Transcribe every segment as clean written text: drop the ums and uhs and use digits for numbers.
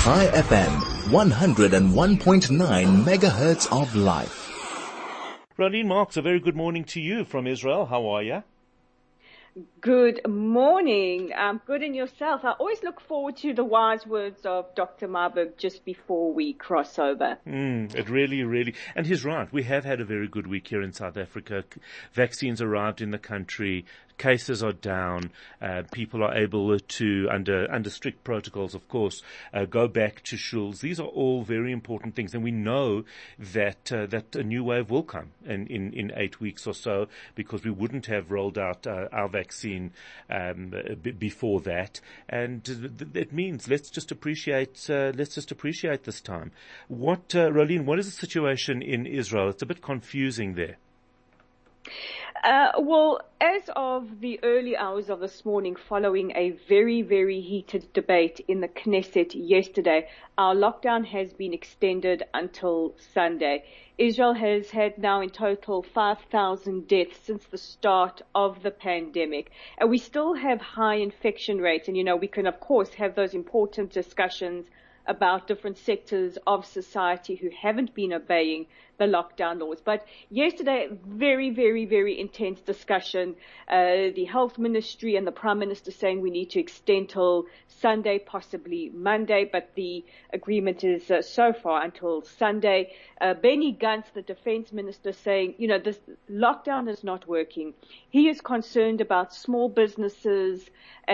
High FM, 101.9 megahertz of life. Raleen Marks, a very good morning to you from Israel. How are you? Good morning. Good in yourself. I always look forward to the wise words of Dr. Marburg just before we cross over. It really, and he's right. We have had a very good week here in South Africa. Vaccines arrived in the country. Cases are down. People are able to, under strict protocols, of course, go back to shuls. These are all very important things, and we know that a new wave will come in 8 weeks or so, because we wouldn't have rolled out our vaccine before that. And it means let's just appreciate this time. Raleen, what is the situation in Israel? It's a bit confusing there. Well, as of the early hours of this morning, following a very, very heated debate in the Knesset yesterday, our lockdown has been extended until Sunday. Israel has had now in total 5,000 deaths since the start of the pandemic. And we still have high infection rates. And, we can, of course, have those important discussions about different sectors of society who haven't been obeying the lockdown laws. But yesterday, very, very, very intense discussion. The health ministry and the prime minister saying we need to extend till Sunday, possibly Monday, but the agreement is so far until Sunday. Benny Gantz, the defense minister, saying, this lockdown is not working. He is concerned about small businesses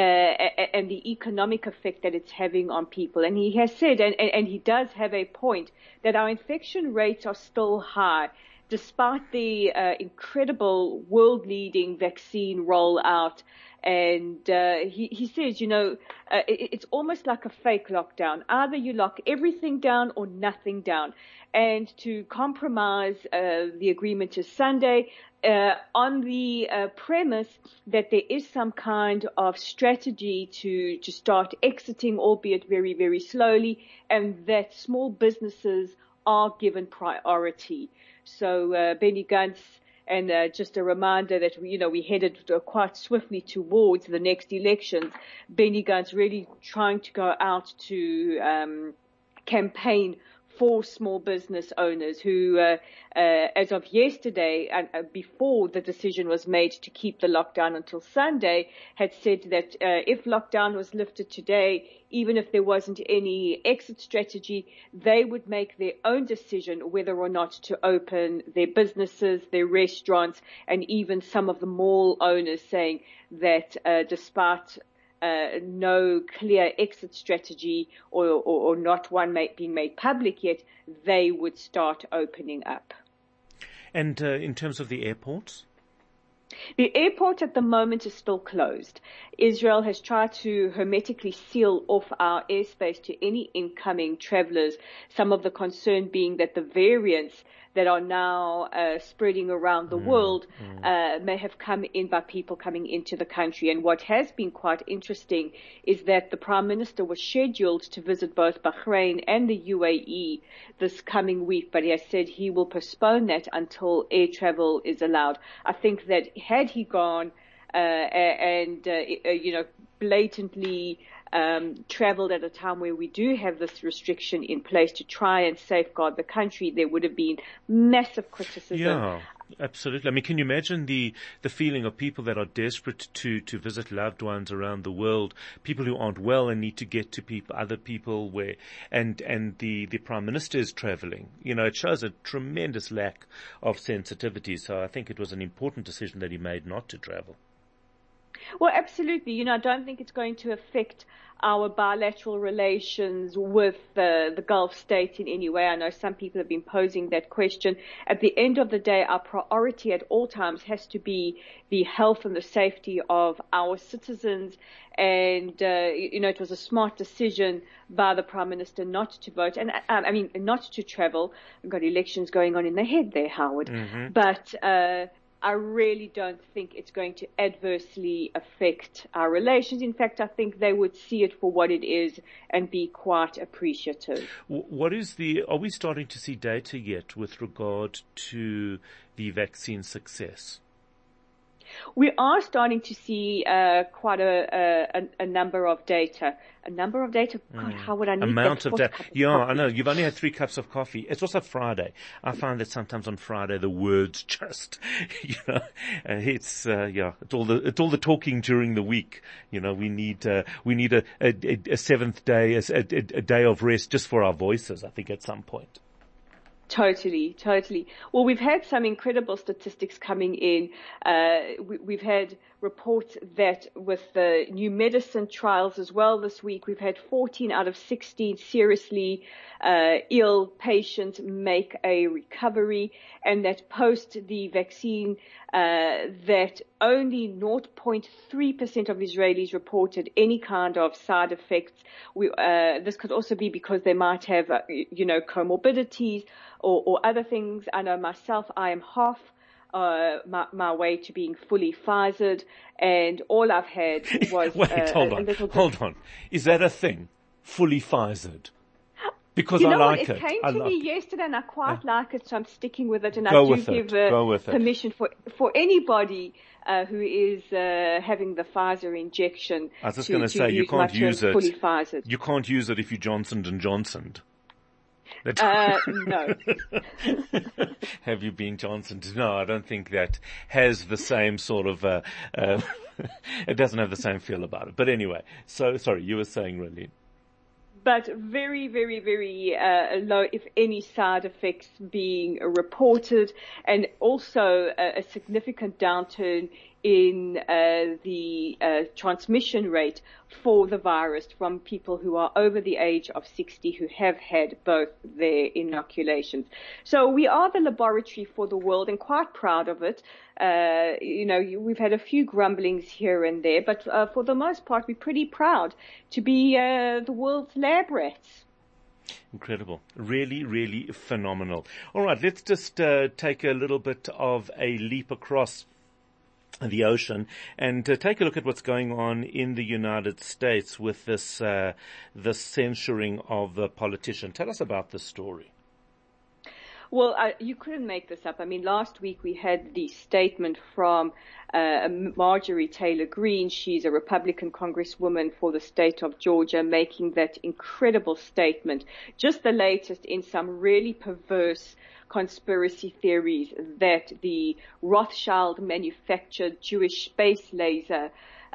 and the economic effect that it's having on people. And he has said, and he does have a point, that our infection rates are still high, despite the incredible world-leading vaccine rollout. And he says, it's almost like a fake lockdown. Either you lock everything down or nothing down. And to compromise the agreement to Sunday, on the premise that there is some kind of strategy to start exiting, albeit very, very slowly, and that small businesses are given priority. So Benny Gantz, and just a reminder that we headed quite swiftly towards the next elections. Benny Gantz really trying to go out to campaign for small business owners who, as of yesterday, and before the decision was made to keep the lockdown until Sunday, had said that if lockdown was lifted today, even if there wasn't any exit strategy, they would make their own decision whether or not to open their businesses, their restaurants, and even some of the mall owners saying that despite no clear exit strategy or not one being made public yet, they would start opening up. And in terms of the airports? The airport at the moment is still closed. Israel has tried to hermetically seal off our airspace to any incoming travelers, some of the concern being that the variants that are now spreading around the world may have come in by people coming into the country. And what has been quite interesting is that the Prime Minister was scheduled to visit both Bahrain and the UAE this coming week, but he has said he will postpone that until air travel is allowed. I think that had he gone blatantly traveled at a time where we do have this restriction in place to try and safeguard the country, there would have been massive criticism. Yeah, absolutely. I mean, can you imagine the feeling of people that are desperate to visit loved ones around the world, people who aren't well and need to get to other people and the Prime Minister is traveling. It shows a tremendous lack of sensitivity. So I think it was an important decision that he made not to travel. Well, absolutely. I don't think it's going to affect our bilateral relations with the Gulf states in any way. I know some people have been posing that question. At the end of the day, our priority at all times has to be the health and the safety of our citizens. And, it was a smart decision by the Prime Minister not to vote and, not to travel. We've got elections going on in the head there, Howard. Mm-hmm. But, I really don't think it's going to adversely affect our relations. In fact, I think they would see it for what it is and be quite appreciative. Are we starting to see data yet with regard to the vaccine success? We are starting to see quite a number of data. A number of data? God, how would I need Amount that of fourth data. cup of Yeah, coffee? I know. You've only had 3 cups of coffee. It's also Friday. I find that sometimes on Friday the words just, it's all the talking during the week. We need a seventh day, a day of rest just for our voices, I think, at some point. Totally. Well, we've had some incredible statistics coming in. We've had reports that with the new medicine trials as well this week, we've had 14 out of 16 seriously ill patients make a recovery, and that post the vaccine, that only 0.3% of Israelis reported any kind of side effects. This could also be because they might have, comorbidities or other things. I know myself, I am half my way to being fully Pfizered, and all I've had was Wait, hold on. Is that a thing? Fully Pfizered? Because I like it. It came to me yesterday, and I quite like it, so I'm sticking with it. And I Go do give permission for anybody who is having the Pfizer injection. I was just going to say, you can't use it. Fully Pfizered. You can't use it if you Johnson & Johnsoned. No. Have you been Johnson? No, I don't think that has the same sort of, it doesn't have the same feel about it. But anyway, so, sorry, you were saying, Rolene. But very, very, very low, if any, side effects being reported, and also a significant downturn in the transmission rate for the virus from people who are over the age of 60 who have had both their inoculations. So we are the laboratory for the world, and quite proud of it. We've had a few grumblings here and there, but for the most part, we're pretty proud to be the world's lab rats. Incredible. Really, really phenomenal. All right, let's just take a little bit of a leap across the ocean and take a look at what's going on in the United States with this censoring of a politician. Tell us about this story. Well, you couldn't make this up. I mean, last week we had the statement from Marjorie Taylor Greene. She's a Republican congresswoman for the state of Georgia, making that incredible statement. Just the latest in some really perverse conspiracy theories that the Rothschild manufactured Jewish space laser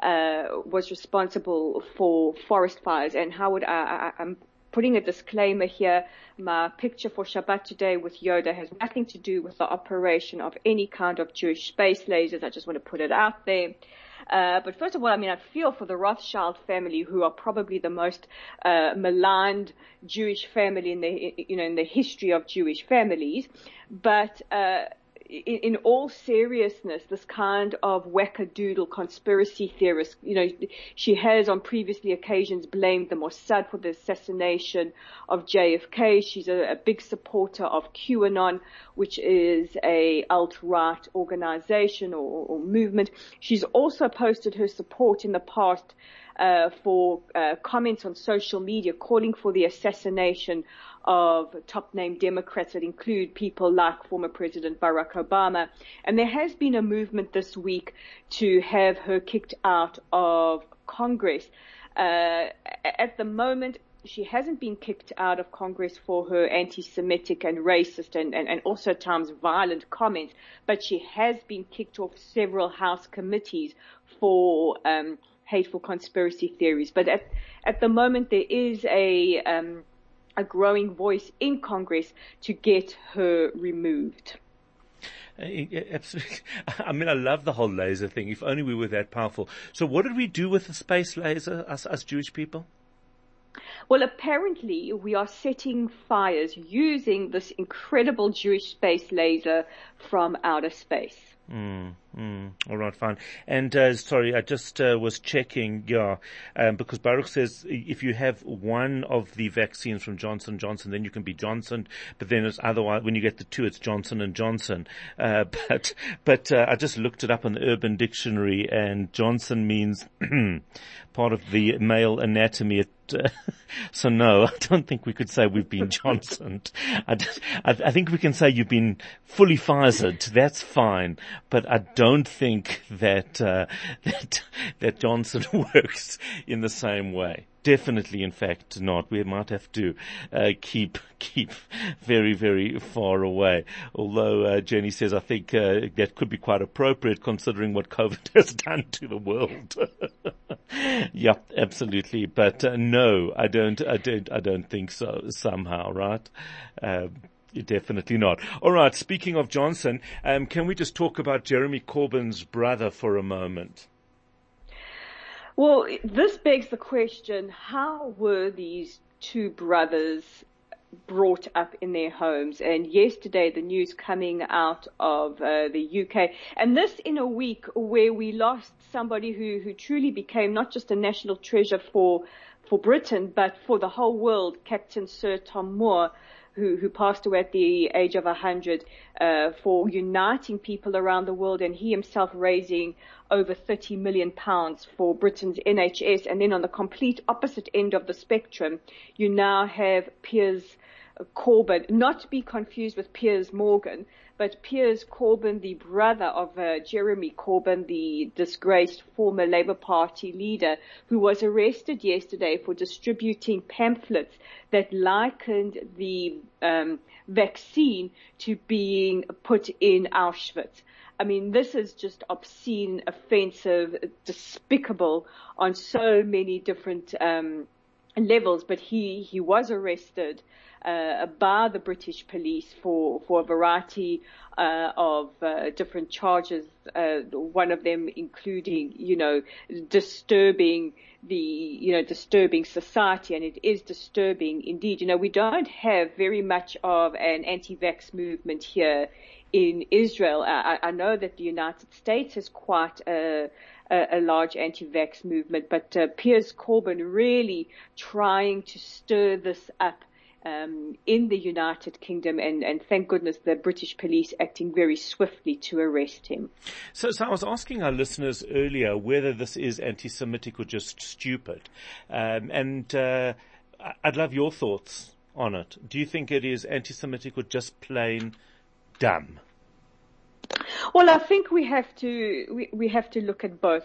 was responsible for forest fires. And Howard, I'm putting a disclaimer here. My picture for Shabbat today with Yoda has nothing to do with the operation of any kind of Jewish space lasers. I just want to put it out there. But first of all, I feel for the Rothschild family, who are probably the most maligned Jewish family in the history of Jewish families. But in all seriousness, this kind of wackadoodle conspiracy theorist, she has on previously occasions blamed the Mossad for the assassination of JFK. She's a big supporter of QAnon, which is a alt-right organization or movement. She's also posted her support in the past for comments on social media calling for the assassination of top-name Democrats that include people like former President Barack Obama. And there has been a movement this week to have her kicked out of Congress. At the moment, she hasn't been kicked out of Congress for her anti-Semitic and racist and also at times violent comments, but she has been kicked off several House committees for hateful conspiracy theories. But at the moment, there is a growing voice in Congress to get her removed. Absolutely. I love the whole laser thing. If only we were that powerful. So what did we do with the space laser, us Jewish people? Well, apparently we are setting fires using this incredible Jewish space laser from outer space. All right, fine. And sorry, I just was checking, because Baruch says if you have one of the vaccines from Johnson & Johnson, then you can be Johnson, but then it's otherwise, when you get the two, it's Johnson & Johnson. But I just looked it up on the Urban Dictionary, and Johnson means part of the male anatomy. So no, I don't think we could say we've been Johnsoned. I think we can say you've been fully Pfizered. That's fine. but I don't think that that Johnson works in the same way. Definitely, in fact, not. We might have to keep very, very far away. Although Jenny says, I think that could be quite appropriate considering what COVID has done to the world. Yeah, absolutely. But no, I don't think so. Somehow, right? Definitely not. All right. Speaking of Johnson, can we just talk about Jeremy Corbyn's brother for a moment? Well, this begs the question, how were these two brothers brought up in their homes? And yesterday, the news coming out of the UK, and this in a week where we lost somebody who truly became not just a national treasure for Britain, but for the whole world, Captain Sir Tom Moore, who passed away at the age of 100, for uniting people around the world, and he himself raising over £30 million for Britain's NHS. And then on the complete opposite end of the spectrum, you now have Piers Corbyn, not to be confused with Piers Morgan, but Piers Corbyn, the brother of Jeremy Corbyn, the disgraced former Labour Party leader, who was arrested yesterday for distributing pamphlets that likened the vaccine to being put in Auschwitz. I mean, this is just obscene, offensive, despicable on so many different levels. But he was arrested by the British police for a variety of different charges. One of them including, disturbing disturbing society, and it is disturbing indeed. We don't have very much of an anti-vax movement here in Israel. I know that the United States has quite a large anti-vax movement, but Piers Corbyn really trying to stir this up in the United Kingdom, and thank goodness the British police acting very swiftly to arrest him. So I was asking our listeners earlier whether this is anti-Semitic or just stupid, and I'd love your thoughts on it. Do you think it is anti-Semitic or just plain dumb? Well, I think we have to look at both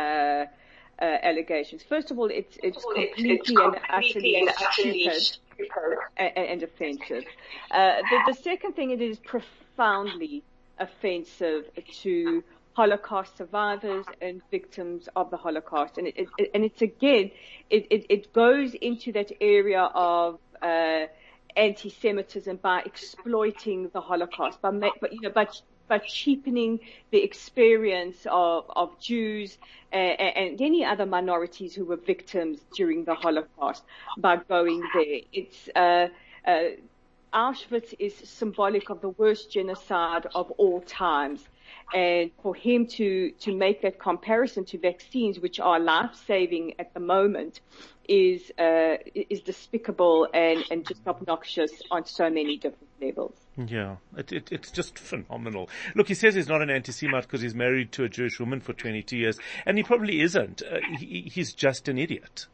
allegations. First of all, it's completely and utterly stupid and offensive. The second thing, it is profoundly offensive to Holocaust survivors and victims of the Holocaust, and it goes into that area of anti-Semitism by exploiting the Holocaust, by cheapening the experience of Jews and any other minorities who were victims during the Holocaust by going there. It's Auschwitz is symbolic of the worst genocide of all times. And for him to make that comparison to vaccines, which are life-saving at the moment, is despicable and just obnoxious on so many different levels. Yeah, it's just phenomenal. Look, he says he's not an anti-Semite because he's married to a Jewish woman for 22 years, and he probably isn't. He's just an idiot,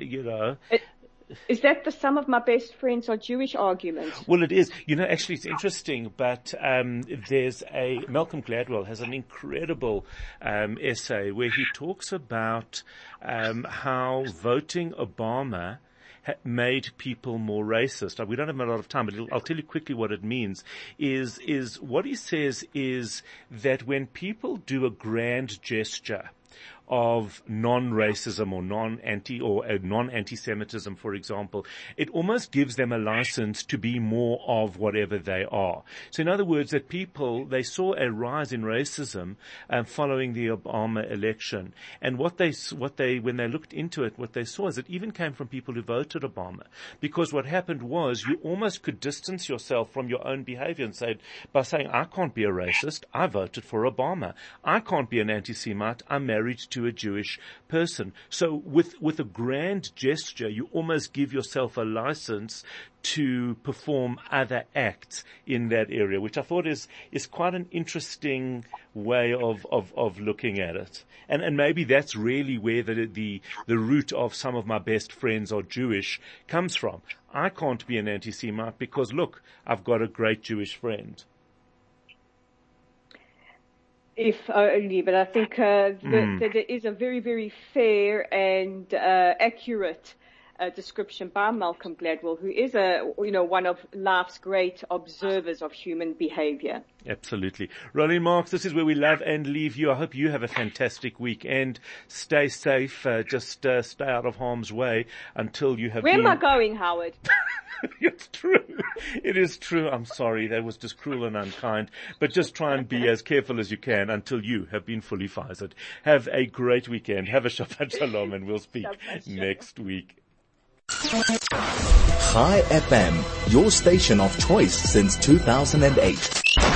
Is that the sum of my best friends are Jewish argument? Well, it is. Actually, it's interesting, but there's Malcolm Gladwell has an incredible essay where he talks about how voting Obama made people more racist. We don't have a lot of time, but I'll tell you quickly what it means. Is what he says is that when people do a grand gesture of non-racism or non-anti-Semitism, for example, it almost gives them a license to be more of whatever they are. So in other words, that they saw a rise in racism following the Obama election, and when they looked into it, what they saw is it even came from people who voted Obama, because what happened was you almost could distance yourself from your own behavior and by saying, I can't be a racist, I voted for Obama. I can't be an anti-Semite, I'm married to a Jewish person. So with a grand gesture, you almost give yourself a license to perform other acts in that area, which I thought is quite an interesting way of looking at it. And maybe that's really where the root of some of my best friends are Jewish comes from. I can't be an anti-Semite because, look, I've got a great Jewish friend. If only, but I think that there is a very, very fair and accurate description by Malcolm Gladwell, who is one of life's great observers of human behavior. Absolutely. Roland Marks, this is where we love and leave you. I hope you have a fantastic weekend. Stay safe. Just stay out of harm's way until you have Where am I going, Howard? It's true. It is true. I'm sorry. That was just cruel and unkind. But just try and be as careful as you can until you have been fully Pfizered. Have a great weekend. Have a Shabbat Shalom, and we'll speak next week. Chai FM, your station of choice since 2008.